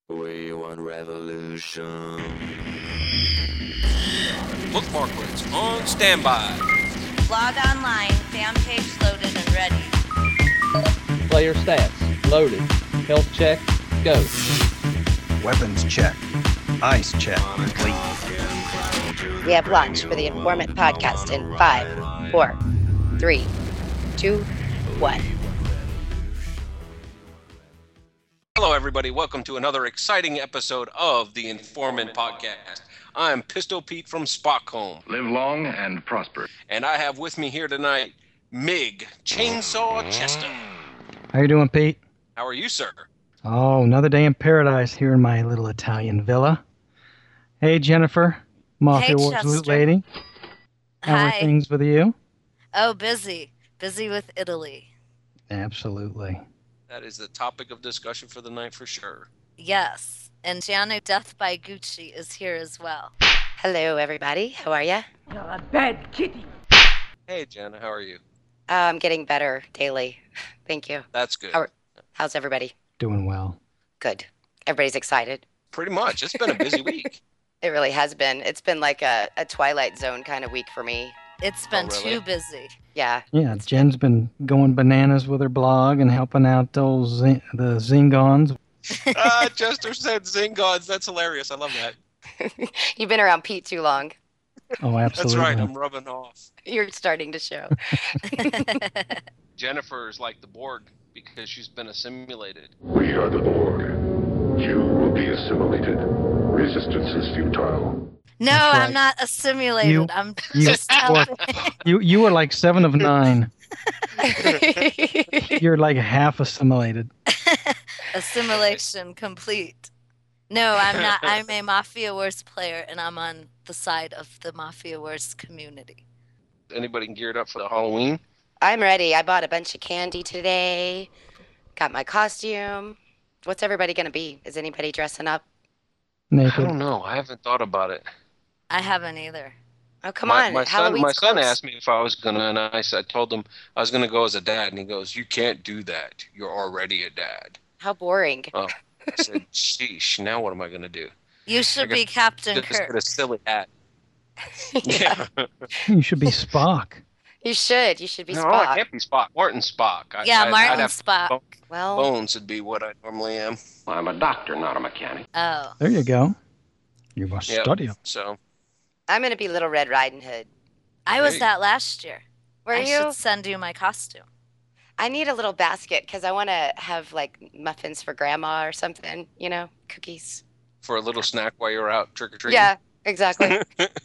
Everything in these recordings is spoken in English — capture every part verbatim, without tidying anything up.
We want revolution. Bookmark words on standby. Log online, fan page loaded and ready. Player stats, loaded. Health check, go. Weapons check. Ice check, complete. We have launched for the Informant Podcast in five, four, three, two, one. Hello, everybody. Welcome to another exciting episode of the Informant Podcast. I'm Pistol Pete from Stockholm. Live long and prosper. And I have with me here tonight Mig Chainsaw Chester. How you doing, Pete? How are you, sir? Oh, another day in paradise here in my little Italian villa. Hey, Jennifer, Mafia Hey, Wars Chester. Loot Lady. How are Hi. things with you? Oh, busy. Busy with Italy. Absolutely. That is the topic of discussion for the night for sure. Yes. And Gianni Death by Gucci is here as well. Hello, everybody. How are you? Hey, Jenna, how are you? Uh, I'm getting better daily. Thank you. That's good. How are- How's everybody? Doing well. Good. Everybody's excited. Pretty much. It's been a busy week. It really has been. It's been like a, a Twilight Zone kind of week for me. It's been Oh, really? too busy. Yeah. Yeah, Jen's been going bananas with her blog and helping out those Zing- the Zingons. Ah, Chester said Zingons. That's hilarious. I love that. You've been around Pete too long. Oh, That's absolutely. right. I'm rubbing off. You're starting to show. Jennifer is like the Borg because she's been assimilated. We are the Borg. You will be assimilated. Resistance is futile. No, That's I'm right. not assimilated. You- I'm you just were- telling. You you were like seven of nine. You're like half assimilated. Assimilation complete. No, I'm not. I'm a Mafia Wars player, and I'm on the side of the Mafia Wars community. Anybody geared up for the Halloween? I'm ready. I bought a bunch of candy today. Got my costume. What's everybody going to be? Is anybody dressing up? I Naked. don't know. I haven't thought about it. I haven't either. Oh, come my, on. My son, Halloween's my son close. asked me if I was gonna, and I said, I told him I was gonna go as a dad, and he goes, "You can't do that. You're already a dad." How boring. Oh, I said, "Sheesh. Now what am I gonna do? You should I be Captain Just get a Kirk. silly hat." Yeah. You should be Spock. You should. You should be no, Spock. I can't be Spock. Martin Spock. I, Yeah, I, Martin I'd have Spock. Bo- Well, Bones would be what I normally am. I'm a doctor, not a mechanic. Oh. There you go. You must Yep. study. So I'm going to be Little Red Riding Hood. I was Hey. that last year. Were I you? should send you my costume. I need a little basket because I want to have like muffins for grandma or something, you know, cookies. for a little snack while you're out trick or treating. Yeah, exactly.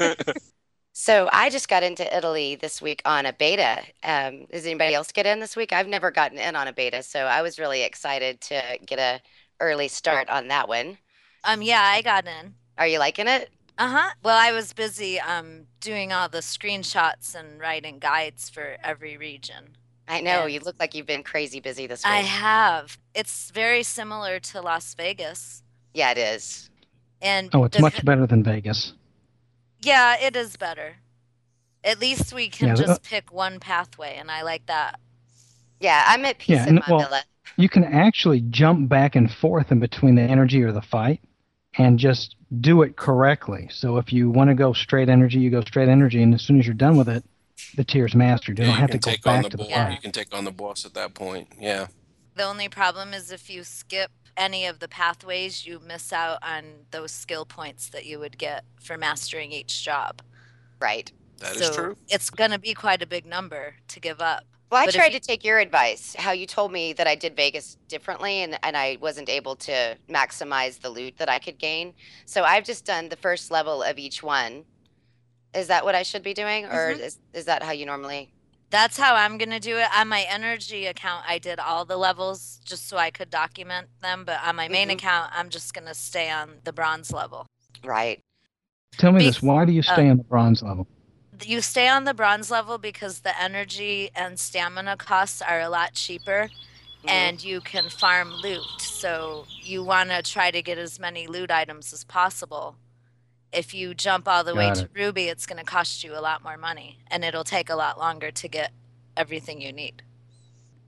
So I just got into Italy this week on a beta. Um, does anybody else get in this week? I've never gotten in on a beta, so I was really excited to get a early start on that one. Um, yeah, I got in. Are you liking it? Uh-huh. Well, I was busy um doing all the screenshots and writing guides for every region. I know Yeah. you look like you've been crazy busy this week. I have. It's very similar to Las Vegas. Yeah, it is. And Oh, it's the- much better than Vegas. Yeah, it is better. At least we can Yeah, the- just pick one pathway, and I like that. Yeah, I'm at peace Yeah, in and- my well- villa. You can actually jump back and forth in between the energy or the fight and just do it correctly. So if you want to go straight energy, you go straight energy, and as soon as you're done with it, the tier's mastered. You Yeah, don't have to can go take on back the to the boss. Yeah. fight. You can take on the boss at that point. Yeah. The only problem is if you skip any of the pathways, you miss out on those skill points that you would get for mastering each job. Right. That is so true. It's going to be quite a big number to give up. Well, I But if tried you- to take your advice, how you told me that I did Vegas differently and, and I wasn't able to maximize the loot that I could gain. So I've just done the first level of each one. Is that what I should be doing? Or Mhm. is, is that how you normally? That's how I'm going to do it. On my energy account, I did all the levels just so I could document them. But on my main Mhm. account, I'm just going to stay on the bronze level. Right. Tell me Be- this, why do you stay uh, on the bronze level? You stay on the bronze level because the energy and stamina costs are a lot cheaper. Mhm. And you can farm loot. So you want to try to get as many loot items as possible. If you jump all the way Got to it. Ruby, it's going to cost you a lot more money, and it'll take a lot longer to get everything you need.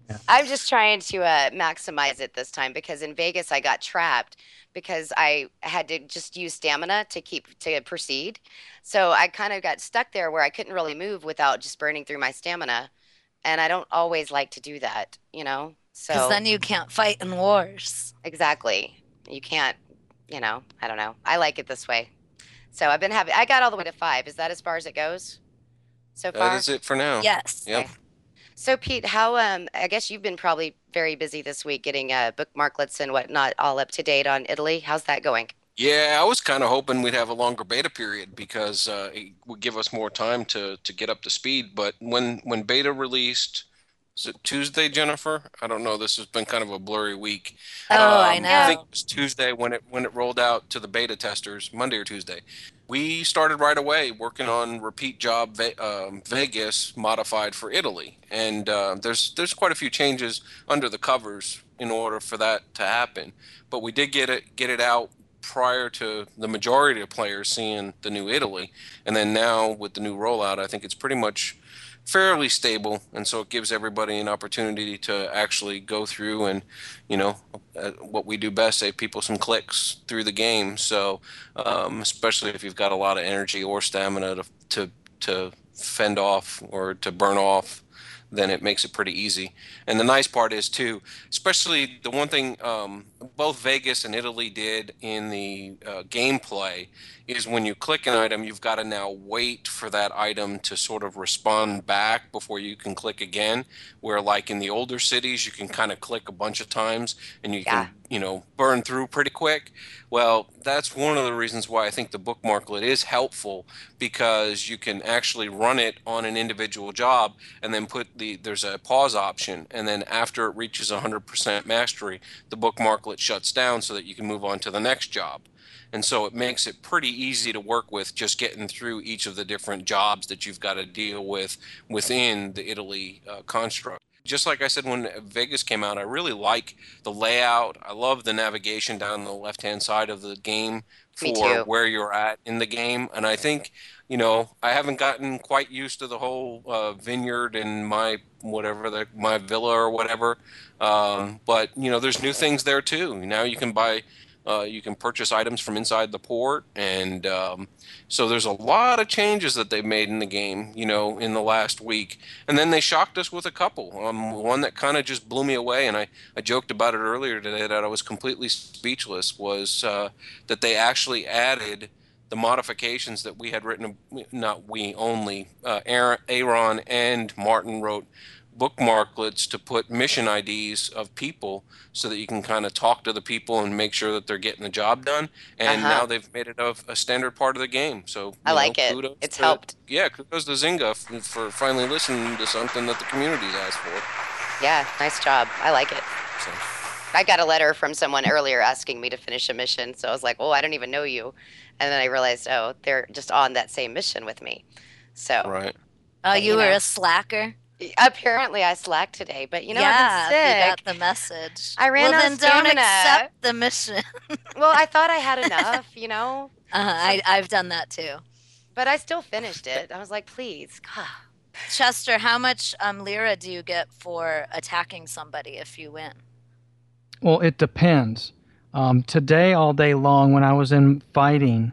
I'm just trying to uh, maximize it this time because in Vegas I got trapped because I had to just use stamina to keep to proceed. So I kind of got stuck there where I couldn't really move without just burning through my stamina. And I don't always like to do that, you know? Because So then you can't fight in wars. exactly. You can't, you know, I don't know. I like it this way. So I've been having, I got all the way to five. Is that as far as it goes so far? That is it for now. Yes. Yep. Okay. So Pete, how um I guess you've been probably very busy this week getting uh bookmarklets and whatnot all up to date on Italy. How's that going? Yeah, I was kind of hoping we'd have a longer beta period because uh, it would give us more time to to get up to speed. But when when beta released, was it Tuesday, Jennifer? I don't know. This has been kind of a blurry week. Oh, I Um, I think know. it was Tuesday when it when it rolled out to the beta testers, Monday or Tuesday. We started right away working on repeat job Ve um, Vegas modified for Italy, and uh, there's there's quite a few changes under the covers in order for that to happen. But we did get it get it out prior to the majority of players seeing the new Italy, and then now with the new rollout, I think it's pretty much fairly stable, and so it gives everybody an opportunity to actually go through and, you know, uh, what we do best, save people some clicks through the game. So, um, especially if you've got a lot of energy or stamina to to to fend off or to burn off, then it makes it pretty easy. And the nice part is too, especially the one thing um, both Vegas and Italy did in the uh, gameplay is when you click an item, you've got to now wait for that item to sort of respond back before you can click again. Where like in the older cities, you can kind of click a bunch of times and you Yeah. can, you know, burn through pretty quick. Well, that's one of the reasons why I think the bookmarklet is helpful, because you can actually run it on an individual job and then put the, there's a pause option, and then after it reaches one hundred percent mastery, the bookmarklet shuts down so that you can move on to the next job. And so it makes it pretty easy to work with just getting through each of the different jobs that you've got to deal with within the Italy uh, construct. Just like I said when Vegas came out, I really like the layout. I love the navigation down the left-hand side of the game Me for too. where you're at in the game. And I think, you know, I haven't gotten quite used to the whole uh, vineyard and my whatever, the, my villa or whatever. Um, but, you know, there's new things there too. Now you can buy Uh, you can purchase items from inside the port, and um, so there's a lot of changes that they've made in the game, you know, in the last week. And then they shocked us with a couple. Um, one that kind of just blew me away, and I, I joked about it earlier today that I was completely speechless, was uh, that they actually added the modifications that we had written, not we only, uh, Aaron, Aaron and Martin wrote bookmarklets to put mission I Ds of people so that you can kind of talk to the people and make sure that they're getting the job done. And Uh-huh. now they've made it a, a standard part of the game. So you I like know, it. kudos It's to- helped. Yeah, kudos to Zynga f- for finally listening to something that the community's asked for. Yeah, nice job. I like it. So, I got a letter from someone earlier asking me to finish a mission, so I was like, "Oh, I don't even know you," and then I realized, oh, they're just on that same mission with me. So right. Oh, But, you you were know. a slacker? apparently, I slacked today, but you know, yeah, I've been you sick. got the message. I ran well, out then of don't stamina. accept the mission. Well, I thought I had enough, you know, Uh, I, I've done that too. but I still finished it. I was like, please, God. Chester, how much um, lira do you get for attacking somebody if you win? Well, it depends. Um, today, all day long, when I was in fighting,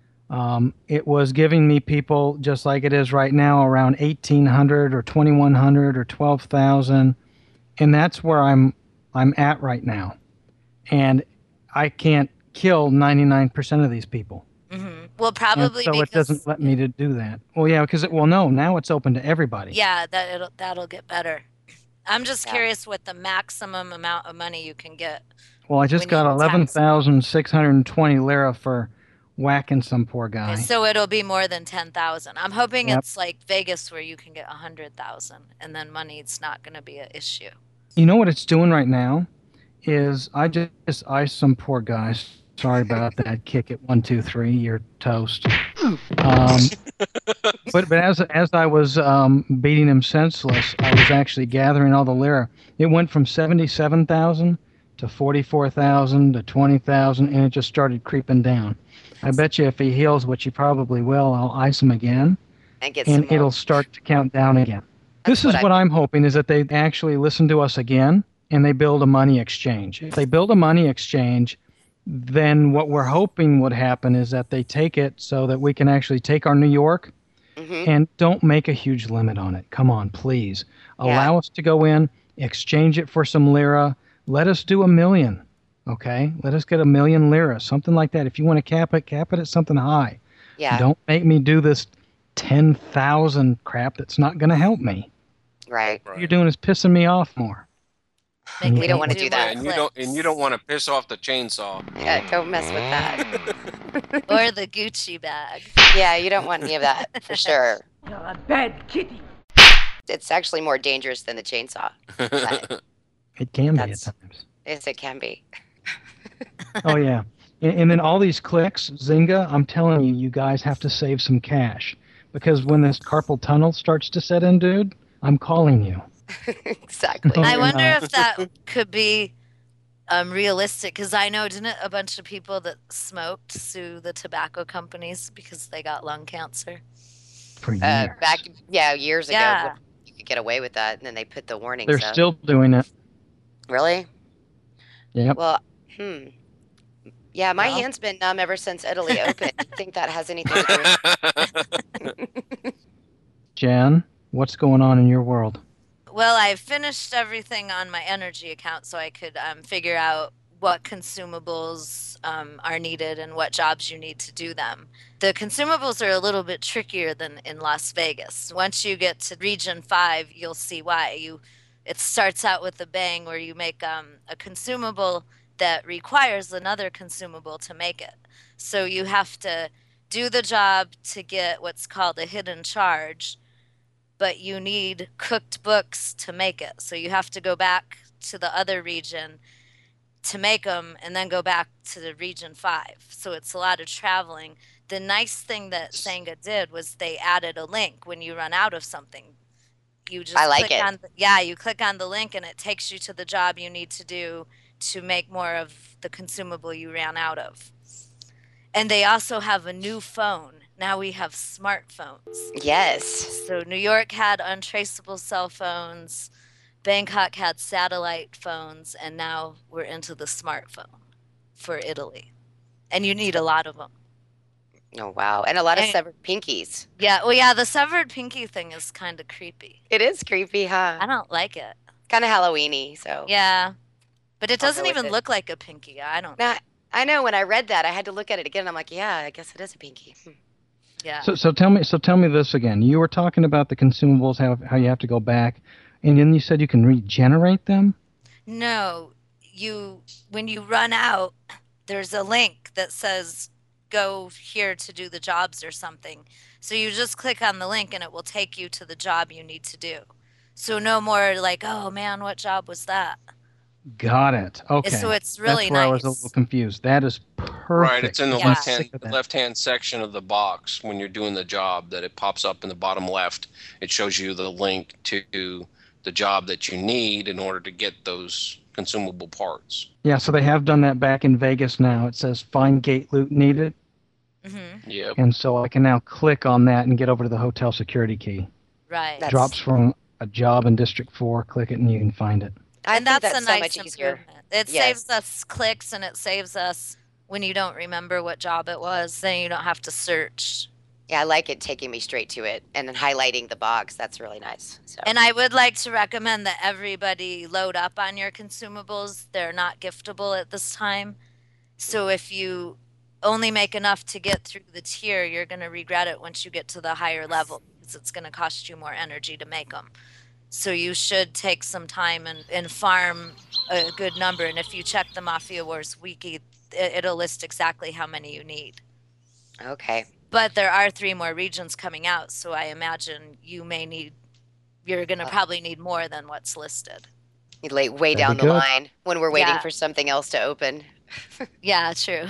um, it was giving me people just like it is right now, around eighteen hundred or twenty-one hundred or twelve thousand, and that's where I'm I'm at right now, and I can't kill ninety-nine percent of these people. hmm Well, And probably so because it doesn't let me to do that. Well, yeah, because it well, no, now it's open to everybody. yeah, that it'll that'll get better. I'm just Yeah. curious what the maximum amount of money you can get. Well, I just when got you attack eleven thousand six hundred twenty lira for whacking some poor guy. Okay, so it'll be more than ten thousand. I'm hoping Yep. it's like Vegas where you can get one hundred thousand and then money's not going to be an issue. You know what it's doing right now is I just iced some poor guys. Sorry about that. Kick it one, two, three. You're toast. Um, but but as as I was um, beating him senseless, I was actually gathering all the lira. It went from seventy-seven thousand to forty-four thousand to twenty thousand, and it just started creeping down. I bet you if he heals, which he probably will, I'll ice him again, And get some and more. it'll start to count down again. This is what what I- I'm hoping is that they actually listen to us again and they build a money exchange. If they build a money exchange, then what we're hoping would happen is that they take it so that we can actually take our New York Mhm. and don't make a huge limit on it. Come on, please. Yeah. Allow us to go in, exchange it for some lira. Let us do a million, okay? Let us get a million lira, something like that. If you want to cap it, cap it at something high. Yeah. Don't make me do this ten thousand crap that's not going to help me. Right. What you're doing is pissing me off more. Make We me don't wanna do do more that. And you don't and you don't clicks. want to piss off the chainsaw. Yeah. Don't mess with that. Or the Gucci bag. Yeah. You don't want any of that for sure. You're a bad kitty. It's actually more dangerous than the chainsaw. But It can be at That's- times. yes, it can be. Oh, yeah. And, and then all these clicks, Zynga, I'm telling you, you guys have to save some cash. Because when this carpal tunnel starts to set in, dude, I'm calling you. Exactly. No, I you're wonder not. if that could be um, realistic because I know didn't a bunch of people that smoked sue the tobacco companies because they got lung cancer? For years. Uh, back, yeah, years ago, Yeah. when you could get away with that, and then they put the warnings They're up. still doing it. Really? Yep. Well, hmm. Yeah, my Well. hand's been numb ever since Italy opened. I think that has anything to do with Jen, what's going on in your world? Well, I finished everything on my energy account so I could um, figure out what consumables um, are needed and what jobs you need to do them. The consumables are a little bit trickier than in Las Vegas. Once you get to Region five, you'll see why. You, it starts out with a bang where you make um, a consumable that requires another consumable to make it. So you have to do the job to get what's called a hidden charge, but you need cooked books to make it. So you have to go back to the other region to make them and then go back to the region five. So it's a lot of traveling. The nice thing that Sangha did was they added a link when you run out of something. You just I like click it. on the, yeah, you click on the link and it takes you to the job you need to do to make more of the consumable you ran out of. And they also have a new phone. Now we have smartphones. Yes. So New York had untraceable cell phones, Bangkok had satellite phones, and now we're into the smartphone for Italy. And you need a lot of them. Oh, wow. And a lot of And- severed pinkies. Yeah, well, yeah, the severed pinky thing is kind of creepy. It is creepy, huh? I don't like it. Kind of Halloween-y, so. Yeah, but it I'll go doesn't with even it. look like a pinky. I don't. Now, I know when I read that, I had to look at it again. And I'm like, yeah, I guess it is a pinky. Hmm. Yeah. So, so tell me, so tell me this again. You were talking about the consumables, how how you have to go back, and then you said you can regenerate them. No, you when you run out, there's a link that says go here to do the jobs or something. So you just click on the link and it will take you to the job you need to do. So no more like, oh man, what job was that? Got it. Okay. So it's really That's where nice. I was a little confused. That is perfect. Right, it's in the Yeah. left Sick hand of the that. left hand section of the box when you're doing the job that it pops up in the bottom left. It shows you the link to the job that you need in order to get those consumable parts. Yeah, so they have done that back in Vegas now. It says find gate loot needed, hmm Yep. and so I can now click on that and get over to the hotel security key. Right. That's- Drops from a job in District four. Click it and you can find it. I And think that's, that's a so nice much easier. improvement. It Yes. saves us clicks and it saves us when you don't remember what job it was, then you don't have to search. Yeah, I like it taking me straight to it and then highlighting the box. That's really nice. So. And I would like to recommend that everybody load up on your consumables. They're not giftable at this time. So if you only make enough to get through the tier, you're going to regret it once you get to the higher level because it's going to cost you more energy to make them. So you should take some time and, and farm a good number. And if you check the Mafia Wars wiki, it, it'll list exactly how many you need. Okay. But there are three more regions coming out, so I imagine you may need, you're going to Uh, probably need more than what's listed. You lay way That'd down be the good. line when we're waiting Yeah. for something else to open. Yeah, true.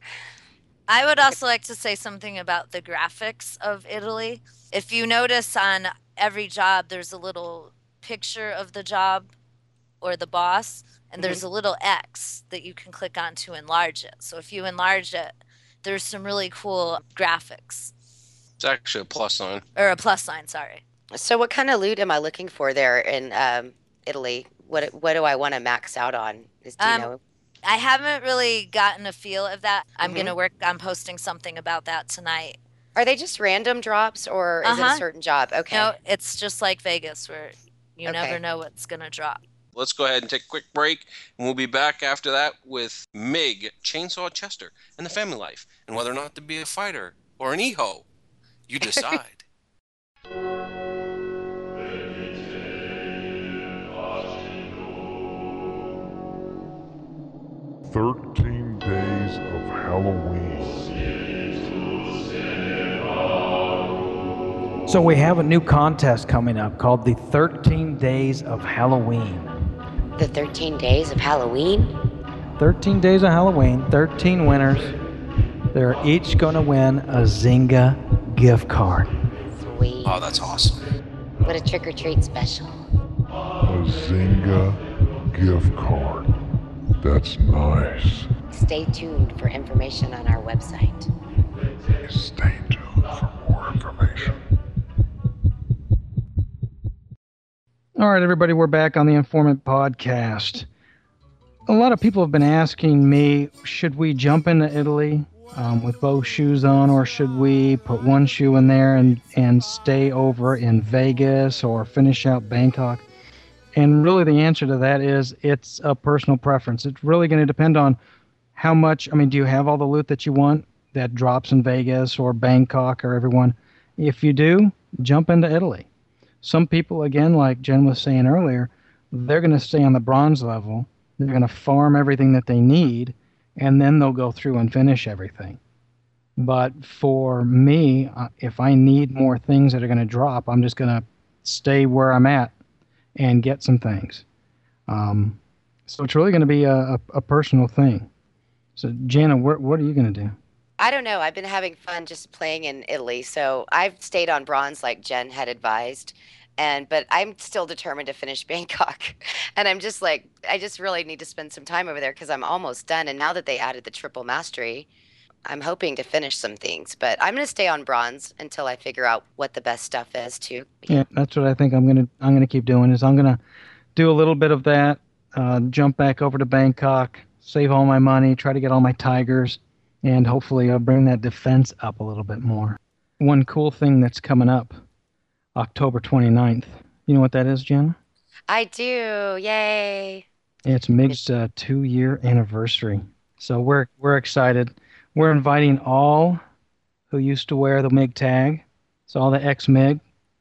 I would also like to say something about the graphics of Italy. If you notice on every job, there's a little picture of the job or the boss, and there's a little X that you can click on to enlarge it. So if you enlarge it, there's some really cool graphics. It's actually a plus sign. Or a plus sign, sorry. So what kind of loot am I looking for there in um, Italy? What what do I want to max out on? Is, do you Um, know? I haven't really gotten a feel of that. I'm Mhm. gonna work on posting something about that tonight. Are they just random drops or is it Uh-huh. a certain job? Okay. No, it's just like Vegas, where you Okay. never know what's gonna drop. Let's go ahead and take a quick break, and we'll be back after that with Mig, Chainsaw Chester, and the family life, and whether or not to be a fighter or an e-ho. You decide. Thirteen Days of Halloween. So we have a new contest coming up called the thirteen Days of Halloween. The thirteen days of Halloween? thirteen Days of Halloween, thirteen winners. They're each going to win a Zynga gift card. Sweet. Oh, that's awesome. What a trick or treat special. A Zynga gift card. That's nice. Stay tuned for information on our website. Stay tuned for more information. All right, everybody, we're back on the Informant Podcast. A lot of people have been asking me, should we jump into Italy um, with both shoes on, or should we put one shoe in there and, and stay over in Vegas or finish out Bangkok? And really the answer to that is it's a personal preference. It's really going to depend on how much, I mean, do you have all the loot that you want that drops in Vegas or Bangkok or everyone? If you do, jump into Italy. Some people, again, like Jen was saying earlier, they're going to stay on the bronze level. They're going to farm everything that they need, and then they'll go through and finish everything. But for me, uh, if I need more things that are going to drop, I'm just going to stay where I'm at and get some things. Um, so it's really going to be a, a, a personal thing. So, Jana, what, what are you going to do? I don't know. I've been having fun just playing in Italy. So I've stayed on bronze like Jen had advised. And but I'm still determined to finish Bangkok. And I'm just like, I just really need to spend some time over there because I'm almost done. And now that they added the triple mastery, I'm hoping to finish some things. But I'm going to stay on bronze until I figure out what the best stuff is too. Yeah, that's what I think I'm going to I'm going to keep doing is I'm going to do a little bit of that, uh, jump back over to Bangkok, save all my money, try to get all my tigers, and hopefully I'll bring that defense up a little bit more. One cool thing that's coming up, October twenty-ninth. You know what that is, Jen? I do. Yay. It's Mig's uh, two-year anniversary. So we're we're excited. We're inviting all who used to wear the Mig tag, so all the ex-Mig,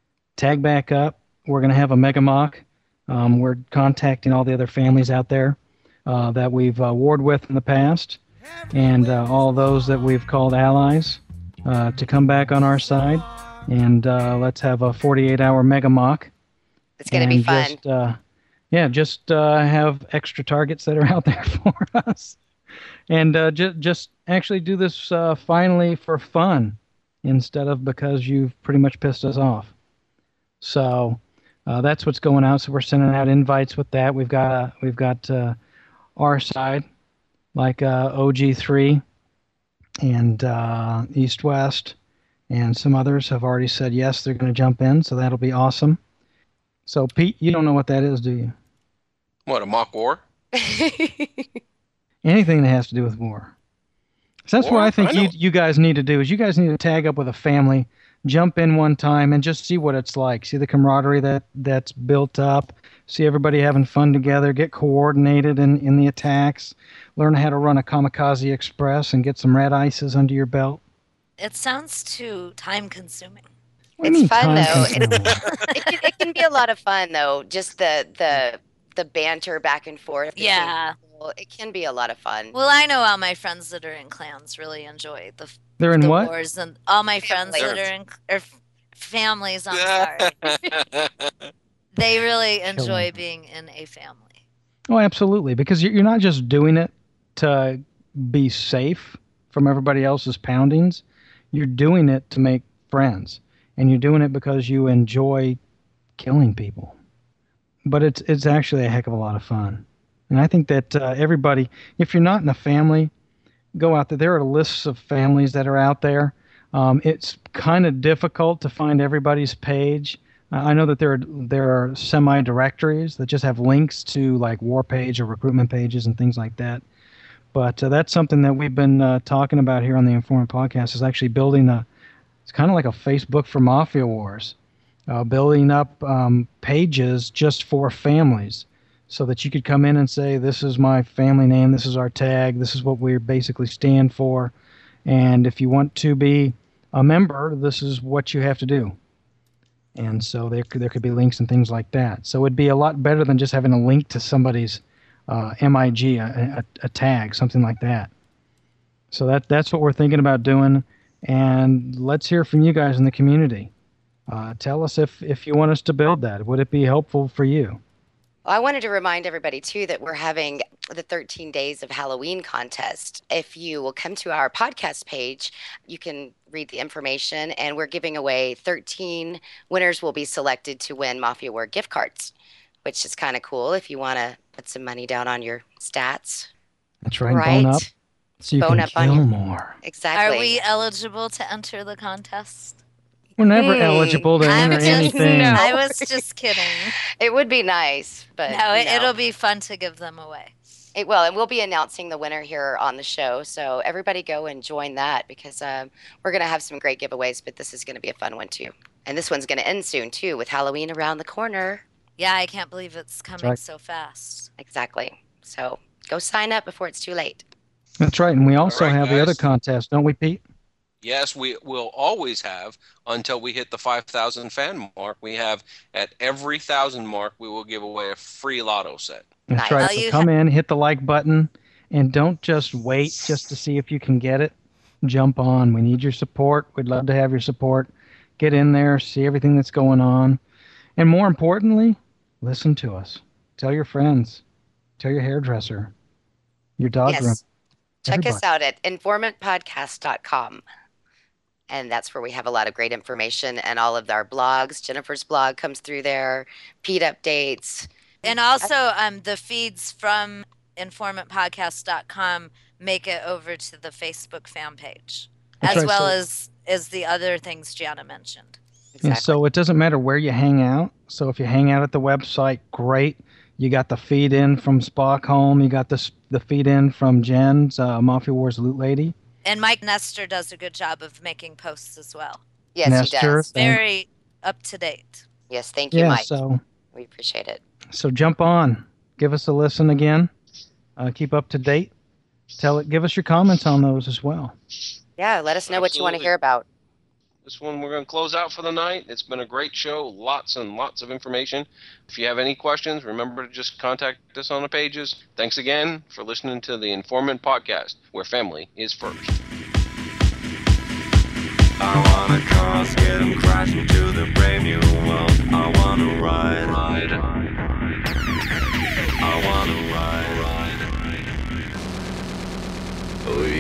tag back up. We're going to have a Mega Mock. Um, we're contacting all the other families out there uh, that we've uh, warred with in the past, and uh, all those that we've called allies uh, to come back on our side. And uh, let's have a forty-eight hour Mega Mock. It's going to be fun. Just, uh, yeah, just uh, have extra targets that are out there for us. And uh, ju- just actually do this uh, finally for fun instead of because you've pretty much pissed us off. So uh, that's what's going out. So we're sending out invites with that. We've got uh, we've got uh, our side, like uh, O G three and uh, East West, and some others have already said yes, they're going to jump in. So that'll be awesome. So Pete, you don't know what that is, do you? What, a mock war? Anything that has to do with war. So that's War? what I think I know. you you guys need to do is you guys need to tag up with a family, jump in one time, and just see what it's like. See the camaraderie that, that's built up. See everybody having fun together. Get coordinated in, in the attacks. Learn how to run a Kamikaze Express and get some red ices under your belt. It sounds too time consuming. What do you It's mean fun time though. consuming? it, can, it can be a lot of fun though. Just the the the banter back and forth. between Yeah. people. It can be a lot of fun. Well, I know all my friends that are in clans really enjoy the They're in the what? wars, and all my friends Families. that are in or f- families. I'm sorry, they really enjoy them. being in a family. Oh, absolutely. Because you're you're not just doing it to be safe from everybody else's poundings. You're doing it to make friends. And you're doing it because you enjoy killing people. But it's it's actually a heck of a lot of fun. And I think that uh, everybody, if you're not in a family, go out there. There are lists of families that are out there. Um, it's kind of difficult to find everybody's page. I I know that there are, there are semi-directories that just have links to like war page or recruitment pages and things like that. But uh, that's something that we've been uh, talking about here on the Informant Podcast, is actually building a, it's kind of like a Facebook for Mafia Wars, uh, building up um, pages just for families so that you could come in and say, this is my family name, this is our tag, this is what we basically stand for. And if you want to be a member, this is what you have to do. And so there could, there could be links and things like that. So it'd be a lot better than just having a link to somebody's uh, M I G, a, a, a tag, something like that. So that that's what we're thinking about doing. And let's hear from you guys in the community. Uh, tell us if, if you want us to build that. Would it be helpful for you? Well, I wanted to remind everybody, too, that we're having the thirteen Days of Halloween contest. If you will come to our podcast page, you can read the information, and we're giving away thirteen winners will be selected to win Mafia War gift cards, which is kind of cool if you want to put some money down on your stats. That's right, right? bone up so you Bone can up kill on your- more. Exactly. Are we eligible to enter the contest? We're never Hmm, eligible to I'm enter just, anything. no. I was just kidding. It would be nice, but No, it, no. it'll be fun to give them away. It will, and we'll be announcing the winner here on the show. So everybody go and join that, because um, we're going to have some great giveaways, but this is going to be a fun one too. And this one's going to end soon too, with Halloween around the corner. Yeah, I can't believe it's coming right. so fast. Exactly. So go sign up before it's too late. That's right, and we also All right, have the other guys. contest, don't we, Pete? Yes, we will always have until we hit the five thousand fan mark. We have at every thousand mark, we will give away a free lotto set. That's Nice. right. Well, So you come in, hit the like button, and don't just wait just to see if you can get it. Jump on. We need your support. We'd love to have your support. Get in there, see everything that's going on. And more importantly, listen to us. Tell your friends. Tell your hairdresser. Your dog Yes. room. Check Everybody. us out at informant podcast dot com. And that's where we have a lot of great information and all of our blogs. Jennifer's blog comes through there, Pete updates. And also, um, the feeds from informant podcast dot com make it over to the Facebook fan page, That's as right, well so- as as the other things Gianna mentioned. And so it doesn't matter where you hang out. So if you hang out at the website, great. You got the feed in from Spock Home. You got the, s- the feed in from Jen's uh, Mafia Wars Loot Lady. And Mike Nestor does a good job of making posts as well. Yes, Nestor. he does. Thank- Very up to date. Yes, thank you, Yeah, Mike. so We appreciate it. so jump on. Give us a listen again. Uh, keep up to date. Tell it. Give us your comments on those as well. Yeah, let us know what you want to Absolutely. hear about. This one we're going to close out for the night. It's been a great show. Lots and lots of information. If you have any questions, remember to just contact us on the pages. Thanks again for listening to the Informant Podcast, where family is first. I wanna cross, get 'em crashing to the brave new world. I wanna ride, ride. I wanna ride, ride. Oh